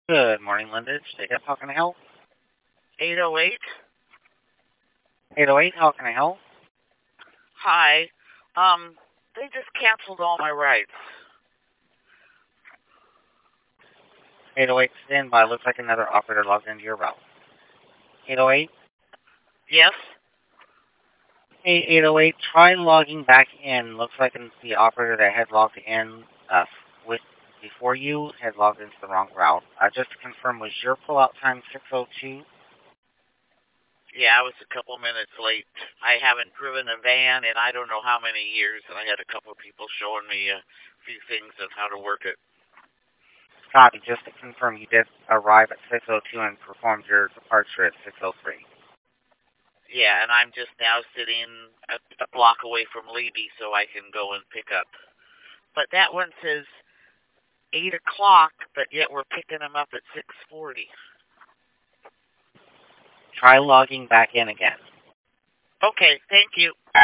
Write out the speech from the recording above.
Good morning, Linda. Jacob, how can I help? 808. 808, how can I help? Hi. They just canceled all my rights. 808, stand by. Looks like another operator logged into your route. 808? Yes? Hey, 808, try logging back in. Looks like the operator that had logged in with before you had logged into the wrong route. Just to confirm, was your pullout time 6:02? Yeah, I was a couple minutes late. I haven't driven a van in I don't know how many years, and I had a couple of people showing me a few things of how to work it. Copy. Just to confirm, you did arrive at 6:02 and performed your departure at 6:03. Yeah, and I'm just now sitting a block away from Levy so I can go and pick up. But that one says 8 o'clock, but yet we're picking them up at 6:40. Try logging back in again. Okay, thank you.